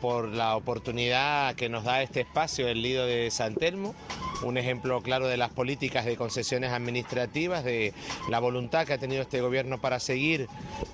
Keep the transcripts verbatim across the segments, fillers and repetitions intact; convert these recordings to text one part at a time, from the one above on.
por la oportunidad que nos da este espacio, el Lido de San Telmo, un ejemplo claro de las políticas de concesiones administrativas, de la voluntad que ha tenido este gobierno para seguir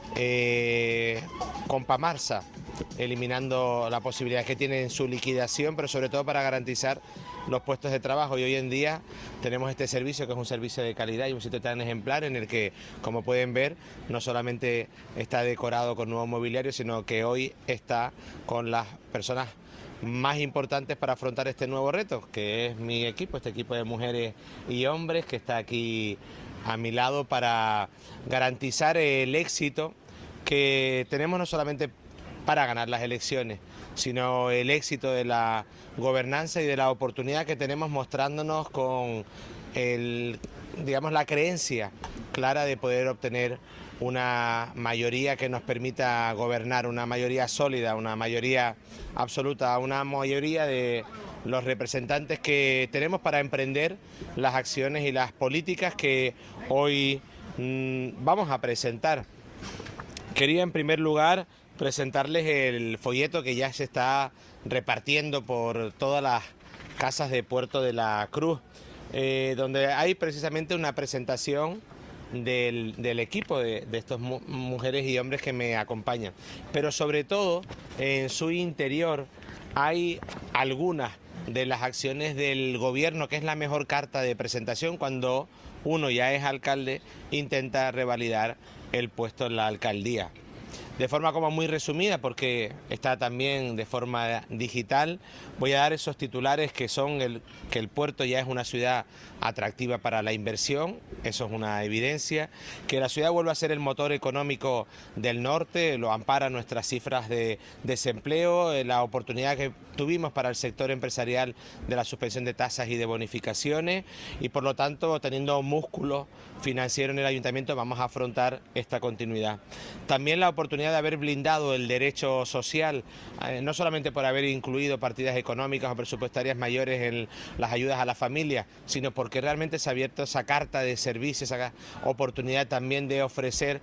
eh, con Pamarsa, eliminando la posibilidad que tiene en su liquidación, pero sobre todo para garantizar los puestos de trabajo. Y hoy en día tenemos este servicio, que es un servicio de calidad y un sitio tan ejemplar, en el que, como pueden ver, no solamente está decorado con nuevo mobiliario, sino que hoy está con las personas más importantes para afrontar este nuevo reto, que es mi equipo, este equipo de mujeres y hombres que está aquí a mi lado para garantizar el éxito que tenemos, no solamente para ganar las elecciones, sino el éxito de la gobernanza y de la oportunidad que tenemos, mostrándonos con el, digamos, la creencia clara de poder obtener una mayoría que nos permita gobernar, una mayoría sólida, una mayoría absoluta, una mayoría de los representantes que tenemos para emprender las acciones y las políticas que hoy mmm, vamos a presentar. Quería, en primer lugar, presentarles el folleto que ya se está repartiendo por todas las casas de Puerto de la Cruz, eh, donde hay precisamente una presentación del, del equipo de, de estas mu mujeres y hombres que me acompañan. Pero sobre todo, en su interior hay algunas de las acciones del gobierno, que es la mejor carta de presentación cuando uno ya es alcalde, intenta revalidar el puesto en la alcaldía. De forma como muy resumida, porque está también de forma digital, voy a dar esos titulares que son el, que el puerto ya es una ciudad atractiva para la inversión, eso es una evidencia, que la ciudad vuelve a ser el motor económico del norte, lo ampara nuestras cifras de desempleo, la oportunidad que tuvimos para el sector empresarial de la suspensión de tasas y de bonificaciones, y por lo tanto, teniendo músculo financiero en el ayuntamiento, vamos a afrontar esta continuidad. También la oportunidad de haber blindado el derecho social, eh, no solamente por haber incluido partidas económicas o presupuestarias mayores en las ayudas a la familia, sino porque realmente se ha abierto esa carta de servicios, esa oportunidad también de ofrecer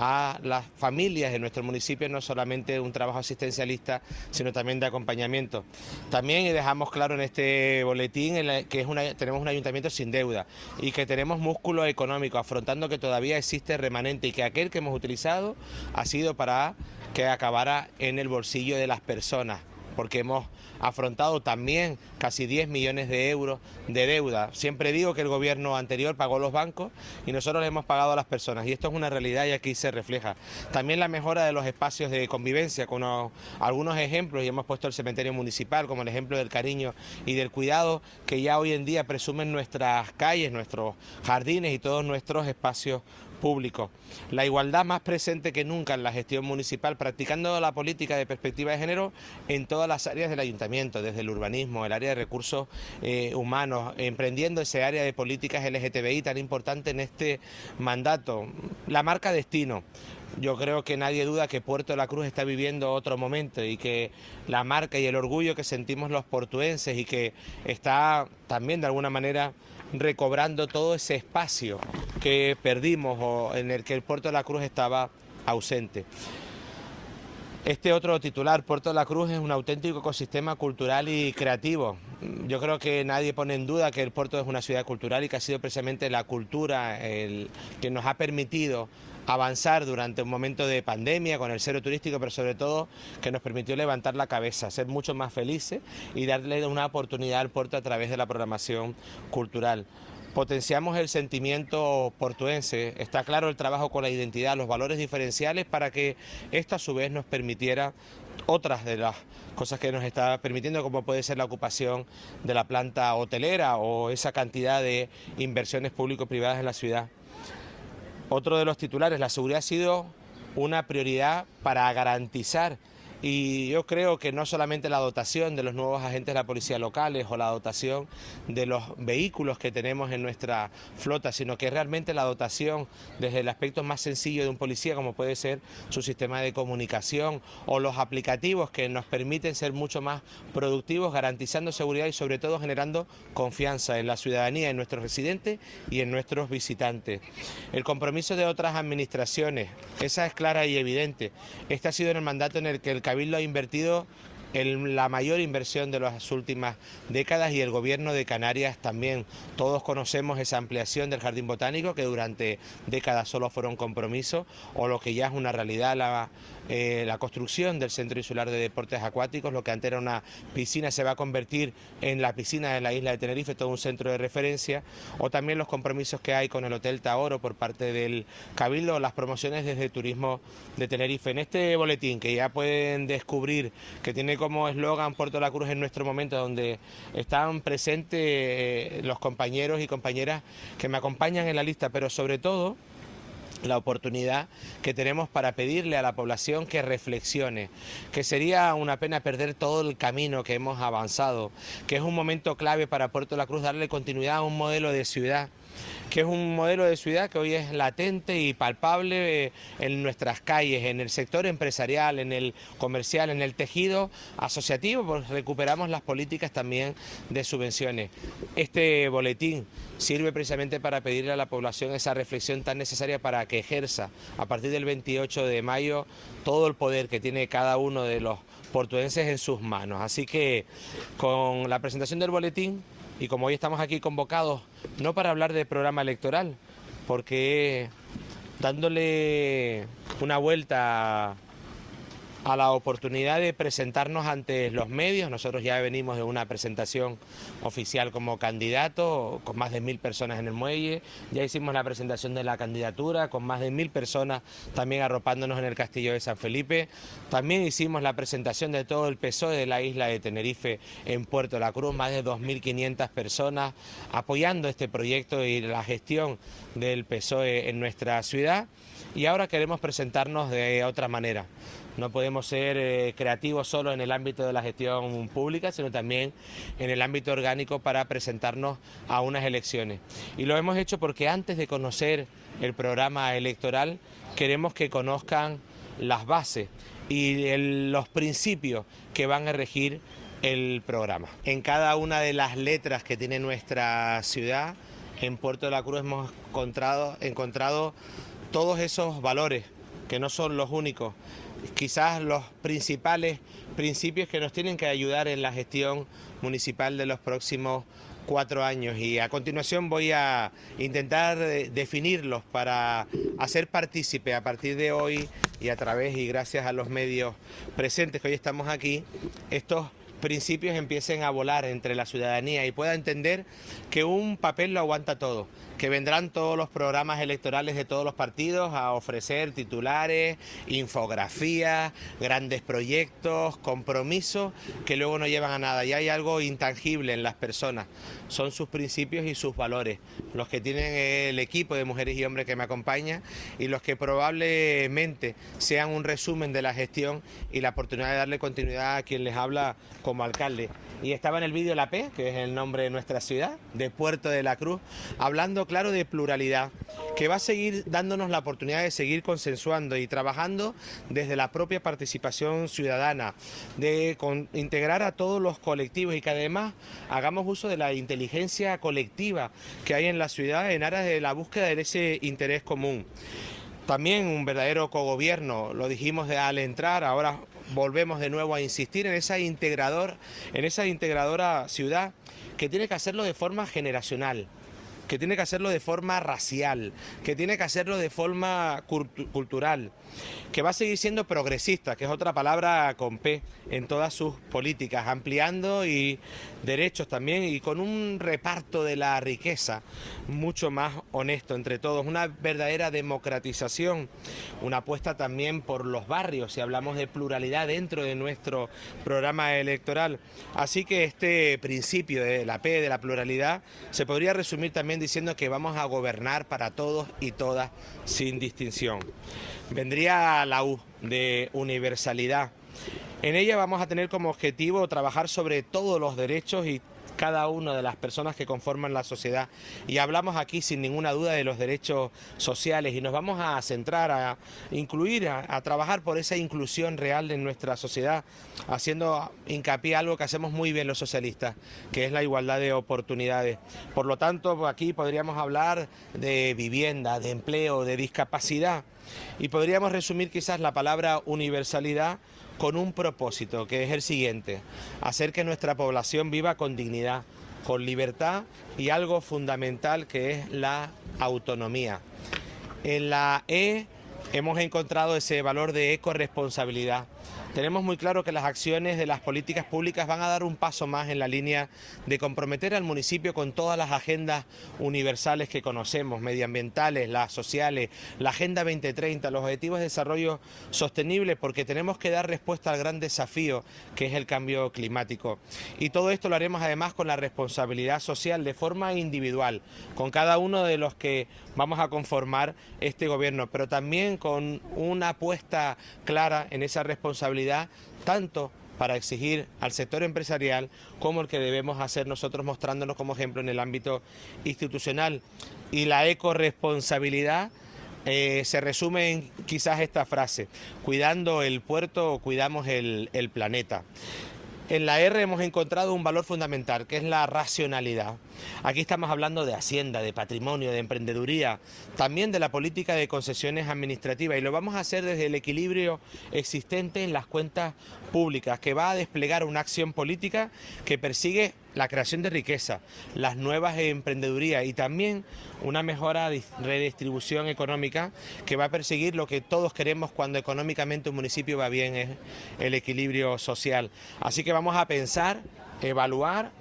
a las familias de nuestro municipio no solamente un trabajo asistencialista, sino también de acompañamiento. También dejamos claro en este boletín en la, que es una, tenemos un ayuntamiento sin deuda y que tenemos músculo económico, afrontando que todavía existe remanente y que aquel que hemos utilizado ha sido para que acabara en el bolsillo de las personas, porque hemos afrontado también casi diez millones de euros de deuda. Siempre digo que el gobierno anterior pagó los bancos y nosotros le hemos pagado a las personas, y esto es una realidad y aquí se refleja. También la mejora de los espacios de convivencia, con unos, algunos ejemplos, y hemos puesto el cementerio municipal como el ejemplo del cariño y del cuidado que ya hoy en día presumen nuestras calles, nuestros jardines y todos nuestros espacios públicos. La igualdad más presente que nunca en la gestión municipal, practicando la política de perspectiva de género en todas las áreas del ayuntamiento, desde el urbanismo, el área de recursos eh, humanos, emprendiendo ese área de políticas L G T B I tan importante en este mandato. La marca destino. Yo creo que nadie duda que Puerto de la Cruz está viviendo otro momento y que la marca y el orgullo que sentimos los portuenses y que está también de alguna manera recobrando todo ese espacio que perdimos o en el que el Puerto de la Cruz estaba ausente. Este otro titular, Puerto de la Cruz es un auténtico ecosistema cultural y creativo. Yo creo que nadie pone en duda que el puerto es una ciudad cultural y que ha sido precisamente la cultura el que nos ha permitido avanzar durante un momento de pandemia con el cero turístico, pero sobre todo que nos permitió levantar la cabeza, ser mucho más felices y darle una oportunidad al puerto a través de la programación cultural. Potenciamos el sentimiento portuense, está claro el trabajo con la identidad, los valores diferenciales para que esto a su vez nos permitiera otras de las cosas que nos está permitiendo, como puede ser la ocupación de la planta hotelera o esa cantidad de inversiones público-privadas en la ciudad. Otro de los titulares, la seguridad ha sido una prioridad para garantizar, y yo creo que no solamente la dotación de los nuevos agentes de la policía locales o la dotación de los vehículos que tenemos en nuestra flota, sino que realmente la dotación desde el aspecto más sencillo de un policía, como puede ser su sistema de comunicación o los aplicativos que nos permiten ser mucho más productivos, garantizando seguridad y sobre todo generando confianza en la ciudadanía, en nuestros residentes y en nuestros visitantes. El compromiso de otras administraciones, esa es clara y evidente. Este ha sido en el mandato en el que el Cabildo ha invertido el, la mayor inversión de las últimas décadas, y el Gobierno de Canarias también. Todos conocemos esa ampliación del Jardín Botánico, que durante décadas solo fueron compromisos, o lo que ya es una realidad, la, eh, la construcción del Centro Insular de Deportes Acuáticos. Lo que antes era una piscina se va a convertir en la piscina de la isla de Tenerife, todo un centro de referencia, o también los compromisos que hay con el Hotel Tahoro por parte del Cabildo, las promociones desde Turismo de Tenerife. En este boletín, que ya pueden descubrir, que tiene como eslogan Puerto La Cruz en nuestro momento, donde están presentes eh, los compañeros y compañeras que me acompañan en la lista, pero sobre todo la oportunidad que tenemos para pedirle a la población que reflexione, que sería una pena perder todo el camino que hemos avanzado, que es un momento clave para Puerto La Cruz darle continuidad a un modelo de ciudad, que es un modelo de ciudad que hoy es latente y palpable en nuestras calles, en el sector empresarial, en el comercial, en el tejido asociativo, pues recuperamos las políticas también de subvenciones. Este boletín sirve precisamente para pedirle a la población esa reflexión tan necesaria para que ejerza a partir del veintiocho de mayo todo el poder que tiene cada uno de los portuenses en sus manos. Así que con la presentación del boletín, y como hoy estamos aquí convocados, no para hablar de programa electoral, porque dándole una vuelta a la oportunidad de presentarnos ante los medios. Nosotros ya venimos de una presentación oficial como candidato, con más de mil personas en el muelle, ya hicimos la presentación de la candidatura, con más de mil personas también arropándonos en el Castillo de San Felipe, también hicimos la presentación de todo el P S O E de la isla de Tenerife en Puerto La Cruz, más de dos mil quinientas personas apoyando este proyecto y la gestión del P S O E en nuestra ciudad, y ahora queremos presentarnos de otra manera. No podemos ser eh, creativos solo en el ámbito de la gestión pública, sino también en el ámbito orgánico para presentarnos a unas elecciones. Y lo hemos hecho porque antes de conocer el programa electoral, queremos que conozcan las bases y el, los principios que van a regir el programa. En cada una de las letras que tiene nuestra ciudad, en Puerto de la Cruz hemos encontrado, encontrado todos esos valores, que no son los únicos, quizás los principales principios que nos tienen que ayudar en la gestión municipal de los próximos cuatro años. Y a continuación voy a intentar definirlos para hacer partícipe a partir de hoy y a través y gracias a los medios presentes que hoy estamos aquí, estos principios empiecen a volar entre la ciudadanía y pueda entender que un papel lo aguanta todo, que vendrán todos los programas electorales de todos los partidos a ofrecer titulares, infografías, grandes proyectos, compromisos que luego no llevan a nada. Y hay algo intangible en las personas, son sus principios y sus valores, los que tienen el equipo de mujeres y hombres que me acompaña y los que probablemente sean un resumen de la gestión y la oportunidad de darle continuidad a quien les habla como alcalde. Y estaba en el vídeo La P, que es el nombre de nuestra ciudad, de Puerto de la Cruz, hablando claro de pluralidad, que va a seguir dándonos la oportunidad de seguir consensuando y trabajando desde la propia participación ciudadana, de con, integrar a todos los colectivos y que además hagamos uso de la inteligencia colectiva que hay en la ciudad en aras de la búsqueda de ese interés común. También un verdadero cogobierno, lo dijimos de, al entrar, ahora volvemos de nuevo a insistir en esa integrador, en esa integradora ciudad que tiene que hacerlo de forma generacional, que tiene que hacerlo de forma racial, que tiene que hacerlo de forma cultural, que va a seguir siendo progresista, que es otra palabra con P, en todas sus políticas, ampliando y derechos también y con un reparto de la riqueza mucho más honesto entre todos, una verdadera democratización, una apuesta también por los barrios, si hablamos de pluralidad dentro de nuestro programa electoral. Así que este principio de la P, de la pluralidad, se podría resumir también diciendo que vamos a gobernar para todos y todas sin distinción. Vendría la U de universalidad. En ella vamos a tener como objetivo trabajar sobre todos los derechos y cada una de las personas que conforman la sociedad. Y hablamos aquí sin ninguna duda de los derechos sociales y nos vamos a centrar, a incluir, a, a trabajar por esa inclusión real en nuestra sociedad, haciendo hincapié a algo que hacemos muy bien los socialistas, que es la igualdad de oportunidades. Por lo tanto, aquí podríamos hablar de vivienda, de empleo, de discapacidad y podríamos resumir quizás la palabra universalidad con un propósito, que es el siguiente: hacer que nuestra población viva con dignidad, con libertad y algo fundamental, que es la autonomía. En la E hemos encontrado ese valor de ecorresponsabilidad. Tenemos muy claro que las acciones de las políticas públicas van a dar un paso más en la línea de comprometer al municipio con todas las agendas universales que conocemos, medioambientales, las sociales, la Agenda veinte treinta, los Objetivos de Desarrollo Sostenible, porque tenemos que dar respuesta al gran desafío que es el cambio climático. Y todo esto lo haremos además con la responsabilidad social, de forma individual, con cada uno de los que vamos a conformar este gobierno, pero también con una apuesta clara en esa responsabilidad, tanto para exigir al sector empresarial como el que debemos hacer nosotros, mostrándonos como ejemplo en el ámbito institucional. Y la ecorresponsabilidad eh, se resume en quizás esta frase: cuidando el puerto, cuidamos el, el planeta. En la R hemos encontrado un valor fundamental, que es la racionalidad. Aquí estamos hablando de hacienda, de patrimonio, de emprendeduría, también de la política de concesiones administrativas, y lo vamos a hacer desde el equilibrio existente en las cuentas públicas, que va a desplegar una acción política que persigue la creación de riqueza, las nuevas emprendedurías y también una mejora redistribución económica, que va a perseguir lo que todos queremos cuando económicamente un municipio va bien, es el equilibrio social. Así que vamos a pensar, evaluar,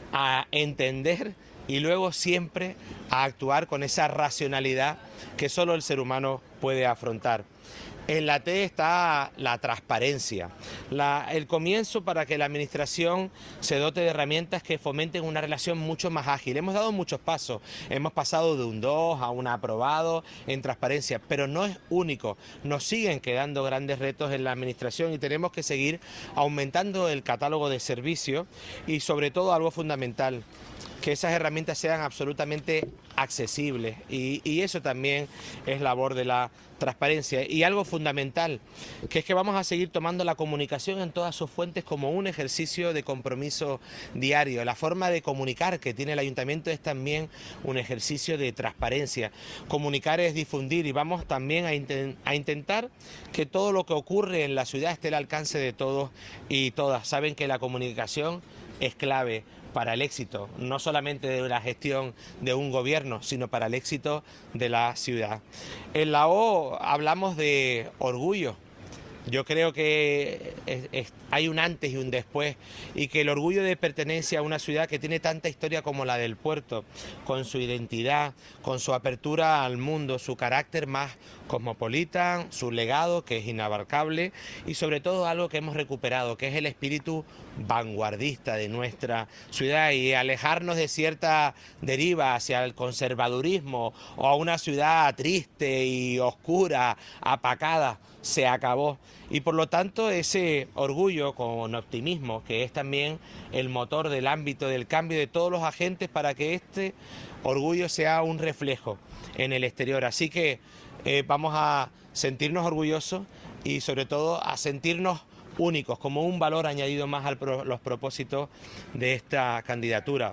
a entender y luego siempre a actuar con esa racionalidad que solo el ser humano puede afrontar. En la T está la transparencia, la, el comienzo para que la administración se dote de herramientas que fomenten una relación mucho más ágil. Hemos dado muchos pasos, hemos pasado de un dos a un aprobado en transparencia, pero no es único. Nos siguen quedando grandes retos en la administración y tenemos que seguir aumentando el catálogo de servicios y, sobre todo, algo fundamental, que esas herramientas sean absolutamente accesibles, y, y eso también es labor de la transparencia. Y algo fundamental, que es que vamos a seguir tomando la comunicación en todas sus fuentes como un ejercicio de compromiso diario. La forma de comunicar que tiene el ayuntamiento es también un ejercicio de transparencia. Comunicar es difundir, y vamos también a, inten a intentar que todo lo que ocurre en la ciudad esté al alcance de todos y todas. Saben que la comunicación es clave para el éxito, no solamente de la gestión de un gobierno, sino para el éxito de la ciudad. En la O hablamos de orgullo. Yo creo que es, es, hay un antes y un después, y que el orgullo de pertenencia a una ciudad que tiene tanta historia como la del puerto, con su identidad, con su apertura al mundo, su carácter más cosmopolita, su legado que es inabarcable, y sobre todo algo que hemos recuperado, que es el espíritu vanguardista de nuestra ciudad, y alejarnos de cierta deriva hacia el conservadurismo o a una ciudad triste y oscura, apacada, se acabó. Y por lo tanto ese orgullo con optimismo, que es también el motor del ámbito del cambio de todos los agentes, para que este orgullo sea un reflejo en el exterior. Así que eh, vamos a sentirnos orgullosos y sobre todo a sentirnos únicos, como un valor añadido más a pro, los propósitos de esta candidatura.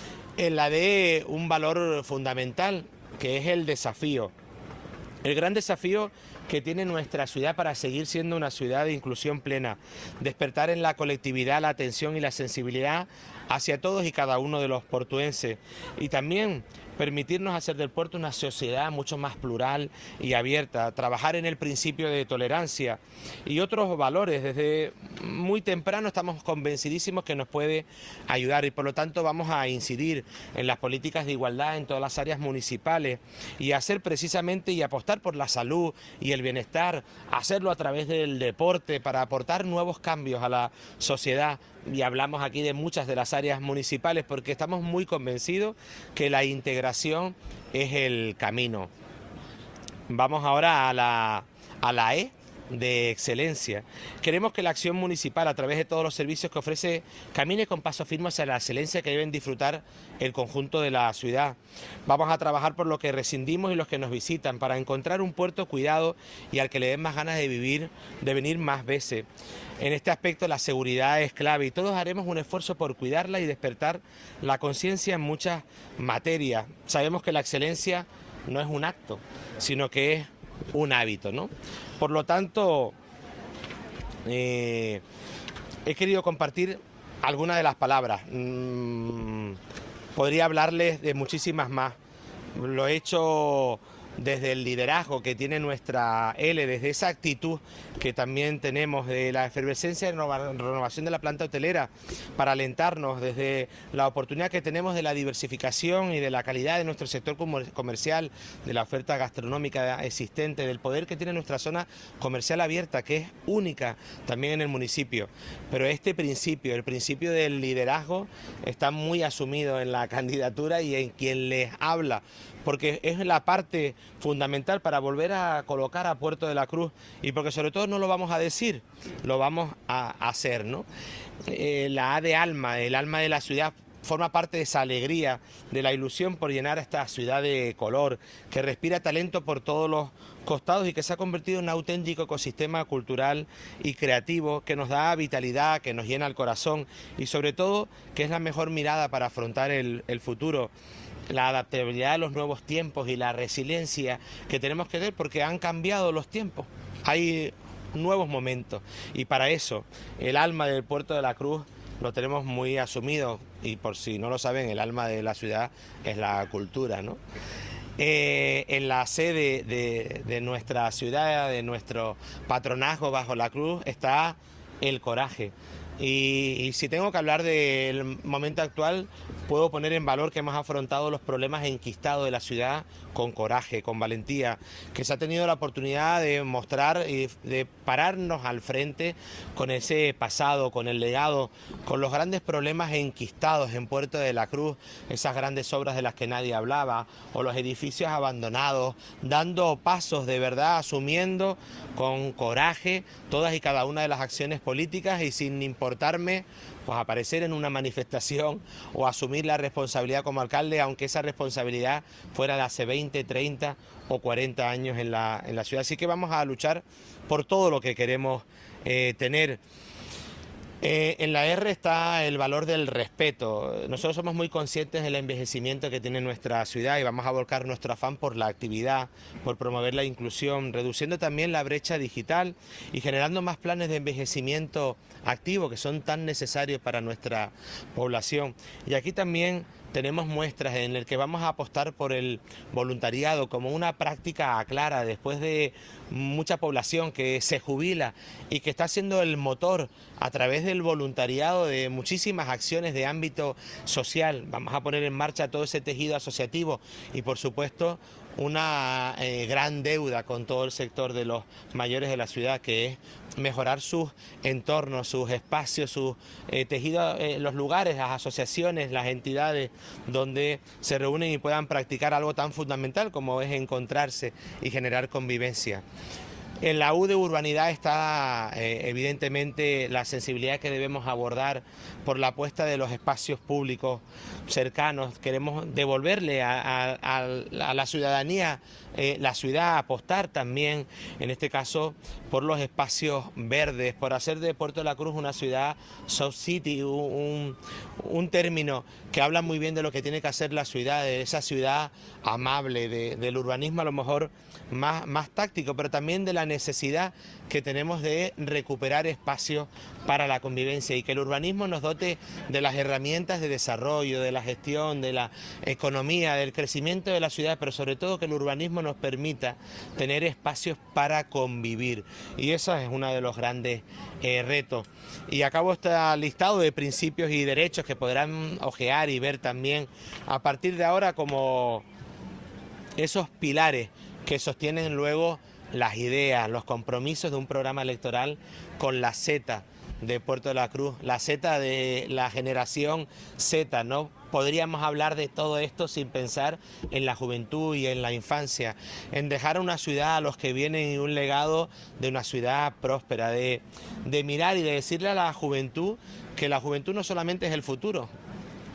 En la D, un valor fundamental, que es el desafío. El gran desafío que tiene nuestra ciudad para seguir siendo una ciudad de inclusión plena, despertar en la colectividad la atención y la sensibilidad hacia todos y cada uno de los portuenses, y también permitirnos hacer del puerto una sociedad mucho más plural y abierta, trabajar en el principio de tolerancia y otros valores. Desde muy temprano estamos convencidísimos que nos puede ayudar, y por lo tanto vamos a incidir en las políticas de igualdad en todas las áreas municipales, y hacer precisamente y apostar por la salud y el bienestar, hacerlo a través del deporte para aportar nuevos cambios a la sociedad. Y hablamos aquí de muchas de las áreas municipales porque estamos muy convencidos que la integración es el camino. Vamos ahora a la, a la E de excelencia. Queremos que la acción municipal, a través de todos los servicios que ofrece, camine con paso firme hacia la excelencia que deben disfrutar el conjunto de la ciudad. Vamos a trabajar por lo que rescindimos y los que nos visitan, para encontrar un puerto cuidado y al que le den más ganas de vivir, de venir más veces. En este aspecto la seguridad es clave, y todos haremos un esfuerzo por cuidarla y despertar la conciencia en muchas materias. Sabemos que la excelencia no es un acto, sino que es un hábito, ¿no? Por lo tanto, eh, he querido compartir algunas de las palabras. Mm, podría hablarles de muchísimas más. Lo he hecho desde el liderazgo que tiene nuestra L, desde esa actitud que también tenemos de la efervescencia de renovación de la planta hotelera para alentarnos, desde la oportunidad que tenemos de la diversificación y de la calidad de nuestro sector comercial, de la oferta gastronómica existente, del poder que tiene nuestra zona comercial abierta, que es única también en el municipio. Pero este principio, el principio del liderazgo, está muy asumido en la candidatura y en quien les habla, porque es la parte fundamental para volver a colocar a Puerto de la Cruz, y porque sobre todo no lo vamos a decir, lo vamos a hacer, ¿no? Eh, la A de alma, el alma de la ciudad, forma parte de esa alegría, de la ilusión por llenar a esta ciudad de color, que respira talento por todos los costados y que se ha convertido en un auténtico ecosistema cultural y creativo que nos da vitalidad, que nos llena el corazón y sobre todo que es la mejor mirada para afrontar el, el futuro. La adaptabilidad a los nuevos tiempos y la resiliencia que tenemos que tener porque han cambiado los tiempos. Hay nuevos momentos y para eso el alma del Puerto de la Cruz lo tenemos muy asumido y por si no lo saben, el alma de la ciudad es la cultura, ¿no? Eh, en la sede de, de nuestra ciudad, de nuestro patronazgo bajo la cruz, está el coraje. Y, y si tengo que hablar del momento actual, puedo poner en valor que hemos afrontado los problemas enquistados de la ciudad con coraje, con valentía, que se ha tenido la oportunidad de mostrar y de pararnos al frente con ese pasado, con el legado, con los grandes problemas enquistados en Puerto de la Cruz, esas grandes obras de las que nadie hablaba, o los edificios abandonados, dando pasos de verdad, asumiendo con coraje todas y cada una de las acciones políticas y sin importarme pues aparecer en una manifestación o asumir la responsabilidad como alcalde, aunque esa responsabilidad fuera de hace veinte, treinta o cuarenta años en la, en la ciudad. Así que vamos a luchar por todo lo que queremos eh, tener. Eh, en la R está el valor del respeto. Nosotros somos muy conscientes del envejecimiento que tiene nuestra ciudad y vamos a volcar nuestro afán por la actividad, por promover la inclusión, reduciendo también la brecha digital y generando más planes de envejecimiento activo que son tan necesarios para nuestra población. Y aquí también tenemos muestras en las que vamos a apostar por el voluntariado como una práctica clara después de mucha población que se jubila y que está siendo el motor a través del voluntariado de muchísimas acciones de ámbito social. Vamos a poner en marcha todo ese tejido asociativo y por supuesto una eh, gran deuda con todo el sector de los mayores de la ciudad, que es mejorar sus entornos, sus espacios, sus eh, tejidos, eh, los lugares, las asociaciones, las entidades donde se reúnen y puedan practicar algo tan fundamental como es encontrarse y generar convivencia. En la U de urbanidad está eh, evidentemente la sensibilidad que debemos abordar por la apuesta de los espacios públicos cercanos. Queremos devolverle a, a, a la ciudadanía eh, la ciudad, apostar también, en este caso, por los espacios verdes, por hacer de Puerto de la Cruz una ciudad soft city, un, un término que habla muy bien de lo que tiene que hacer la ciudad, de esa ciudad amable, de, del urbanismo a lo mejor más, más táctico, pero también de la necesidad que tenemos de recuperar espacios para la convivencia y que el urbanismo nos dote de las herramientas de desarrollo, de la gestión, de la economía, del crecimiento de la ciudad, pero sobre todo que el urbanismo nos permita tener espacios para convivir. Y eso es uno de los grandes eh, retos. Y acabo este listado de principios y derechos que podrán ojear y ver también a partir de ahora como esos pilares que sostienen luego las ideas, los compromisos de un programa electoral con la Z de Puerto de la Cruz, la Z de la generación Z, ¿no? Podríamos hablar de todo esto sin pensar en la juventud y en la infancia, en dejar una ciudad a los que vienen y un legado de una ciudad próspera, de, de mirar y de decirle a la juventud que la juventud no solamente es el futuro,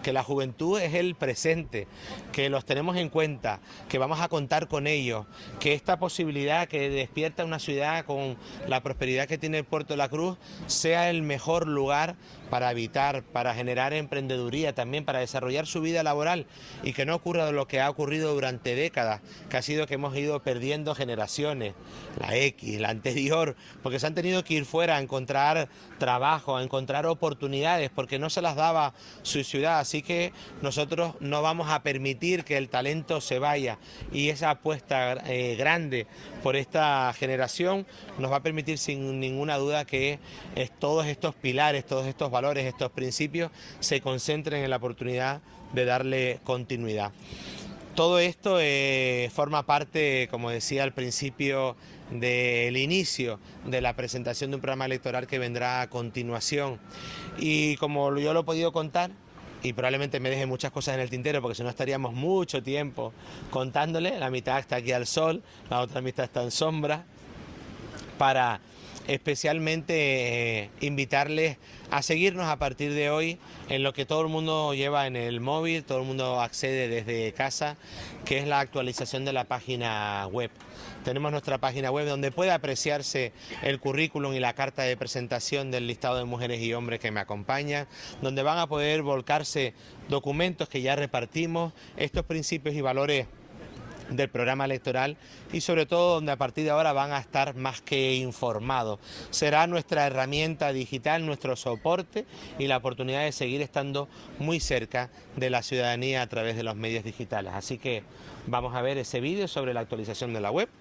que la juventud es el presente, que los tenemos en cuenta, que vamos a contar con ellos, que esta posibilidad que despierta una ciudad con la prosperidad que tiene el Puerto de la Cruz sea el mejor lugar para habitar, para generar emprendeduría, también para desarrollar su vida laboral y que no ocurra lo que ha ocurrido durante décadas, que ha sido que hemos ido perdiendo generaciones, la X, la anterior, porque se han tenido que ir fuera a encontrar trabajo, a encontrar oportunidades, porque no se las daba su ciudad. Así que nosotros no vamos a permitir que el talento se vaya, y esa apuesta eh, grande por esta generación nos va a permitir sin ninguna duda que eh, todos estos pilares, todos estos valores, estos principios se concentren en la oportunidad de darle continuidad. Todo esto eh, forma parte, como decía al principio, del inicio de la presentación de un programa electoral que vendrá a continuación. Y como yo lo he podido contar, y probablemente me deje muchas cosas en el tintero, porque si no estaríamos mucho tiempo contándole, la mitad está aquí al sol, la otra mitad está en sombra, para especialmente eh, invitarles a seguirnos a partir de hoy en lo que todo el mundo lleva en el móvil, todo el mundo accede desde casa, que es la actualización de la página web. Tenemos nuestra página web donde puede apreciarse el currículum y la carta de presentación del listado de mujeres y hombres que me acompañan, donde van a poder volcarse documentos que ya repartimos, estos principios y valores del programa electoral, y sobre todo donde a partir de ahora van a estar más que informados. Será nuestra herramienta digital, nuestro soporte y la oportunidad de seguir estando muy cerca de la ciudadanía a través de los medios digitales. Así que vamos a ver ese vídeo sobre la actualización de la web.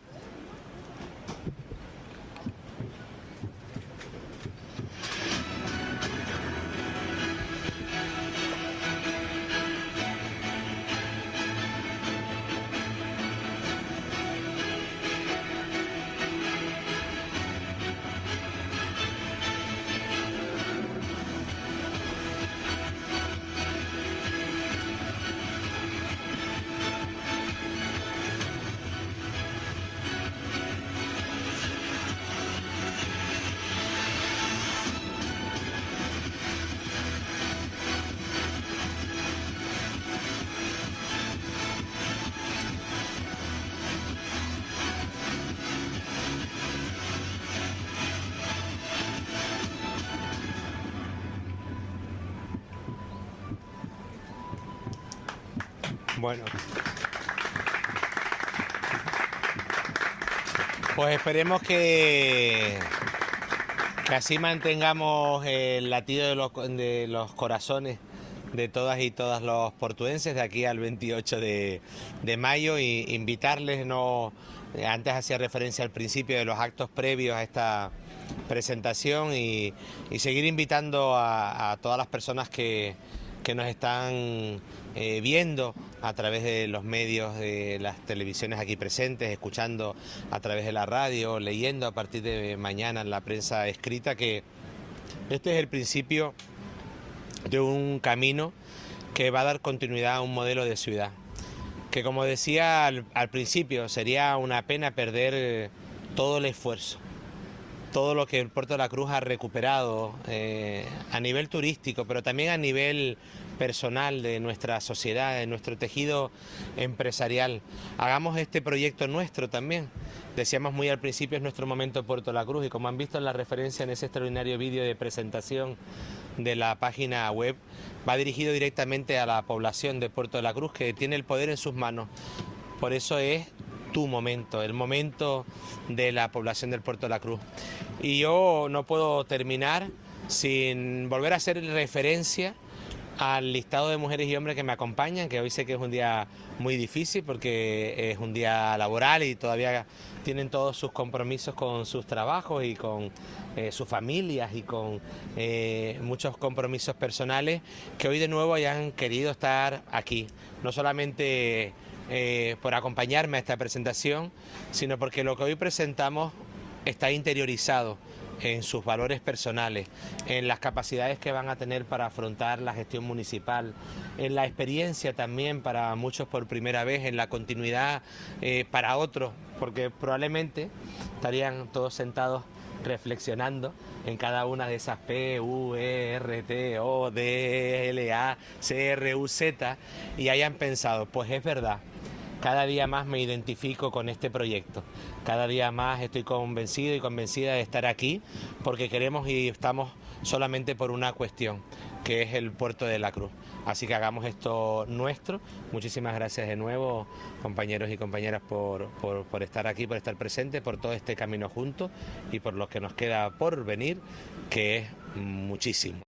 Bueno, pues esperemos que, que así mantengamos el latido de los, de los corazones de todas y todos los portuenses de aquí al veintiocho de mayo, y invitarles, no, antes hacía referencia al principio de los actos previos a esta presentación, y, y seguir invitando a, a todas las personas que, que nos están eh, viendo a través de los medios, de las televisiones aquí presentes, escuchando a través de la radio, leyendo a partir de mañana en la prensa escrita, que este es el principio de un camino que va a dar continuidad a un modelo de ciudad, que, como decía al, al principio, sería una pena perder todo el esfuerzo, todo lo que el Puerto de la Cruz ha recuperado eh, a nivel turístico, pero también a nivel personal de nuestra sociedad, de nuestro tejido empresarial. Hagamos este proyecto nuestro también. Decíamos muy al principio, es nuestro momento Puerto de la Cruz, y como han visto en la referencia en ese extraordinario vídeo de presentación de la página web, va dirigido directamente a la población de Puerto de la Cruz, que tiene el poder en sus manos. Por eso es tu momento, el momento de la población del Puerto de la Cruz. Y yo no puedo terminar sin volver a hacer referencia al listado de mujeres y hombres que me acompañan, que hoy sé que es un día muy difícil porque es un día laboral y todavía tienen todos sus compromisos con sus trabajos y con eh, sus familias y con eh, muchos compromisos personales, que hoy de nuevo hayan querido estar aquí, no solamente eh, por acompañarme a esta presentación, sino porque lo que hoy presentamos está interiorizado en sus valores personales, en las capacidades que van a tener para afrontar la gestión municipal, en la experiencia también para muchos por primera vez, en la continuidad eh, para otros, porque probablemente estarían todos sentados reflexionando en cada una de esas P, U, E, R, T, O, D, L, A, C, R, U, Z y hayan pensado, pues es verdad, cada día más me identifico con este proyecto, cada día más estoy convencido y convencida de estar aquí porque queremos y estamos solamente por una cuestión, que es el puerto de la Cruz. Así que hagamos esto nuestro. Muchísimas gracias de nuevo, compañeros y compañeras, por, por, por estar aquí, por estar presentes, por todo este camino juntos y por lo que nos queda por venir, que es muchísimo.